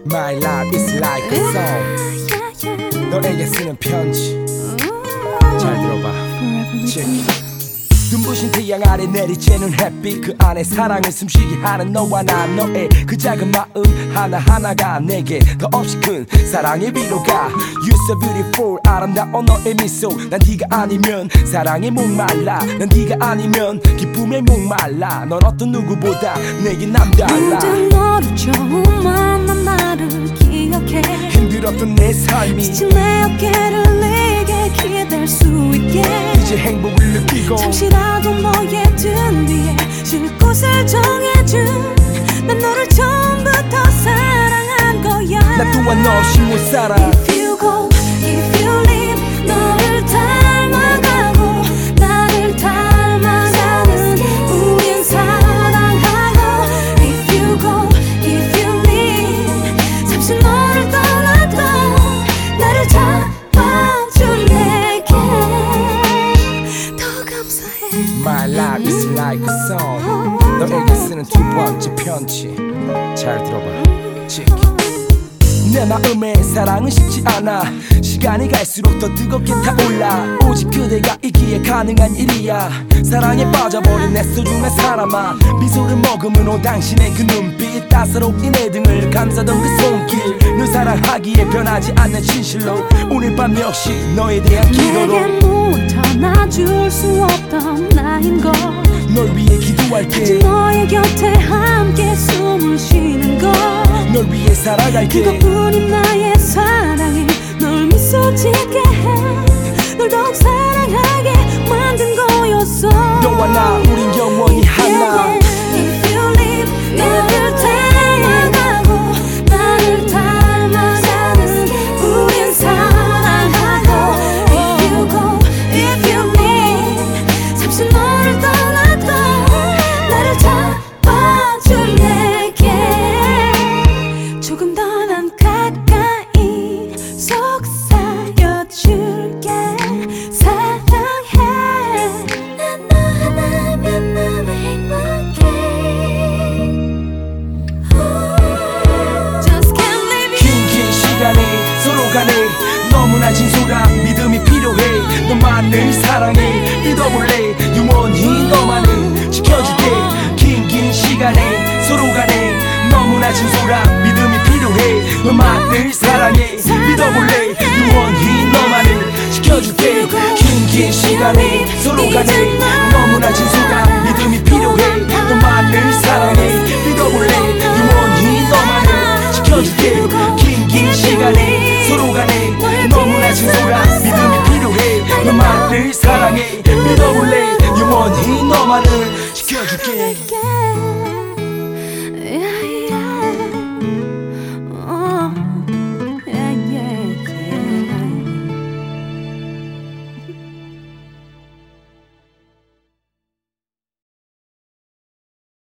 My life is like a song. 너에게 쓰는 편지. 잘 들어봐. 눈부신 태양 아래 내리쬐는 햇빛 그 안에 사랑을 숨쉬게 하는 너와 나 너의 그 작은 마음 하나하나가 내게 더없이 큰 사랑의 위로가 You so beautiful 아름다운 너의 미소 난 네가 아니면 사랑에 목말라 난 네가 아니면 기쁨에 목말라 넌 어떤 누구보다 내게 남달라 모든 너를 처음 만난 나를 기억해 힘들었던 내 삶이 지친 내 어깨를 내게 기댈 수 있게 이제 행복을 느끼고 잠시라도 너의 등 뒤에 쉴 곳을 정해준 난 너를 처음부터 사랑한 거야 나 또한 너 없이 못 살아 If you go, if you leave 너를 닮아가고 나를 닮아가는 우린 사랑하고 If you go, if you leave 잠시 너를 떠나도 나를 잡아준 내게 더 감사해 My life is like a song 너에게 쓰는 두 번째 편지 잘 들어봐 Check. 내 마음에 사랑은 식지 않아 시간이 갈수록 더 뜨겁게 타올라 오직 그대가 있기에 가능한 일이야 사랑에 빠져버린 내 소중한 사람아 미소를 머금은 당신의 그 눈빛 따사롭게 내 등을 감싸던 그 손길 늘 사랑하기에 변하지 않는 진실로 오늘 밤 역시 너에 대한 기도로 내게 무엇 하나 줄 수 없던 나인걸 널 위해 기도할게 너의 곁에 함께 숨을 쉬는 걸 널 위해 살아갈게 그것뿐인 나의 사랑이 널 미소 짓게 해 널 더욱 사랑하게 만든 거였어 너와 나 우린 영원히 하나 If you leave 너를 닮아가고 나를 닮아가는 우린 사랑하고 If you go, if you leave 잠시 너를 떠나도 나를 잡아준 내게 조금 더 난 가까이 속삭여줄게 사랑해 난 너 하나면 너무 행복해 Just can't leave you 긴 시간이 서로 간에 너무나 진솔한 믿음이 필요해 너만을 사랑해 믿어볼래 영원히 너만을 지켜줄게 긴 시간에 서로 간에 너무나 진솔한 믿음이 필요해 너만을 사랑해 믿어볼래 영원히 너만을 지켜줄게 긴 시간에 서로 간에 너무나 진솔한 믿음이 필요해 너만을 사랑해 믿어볼래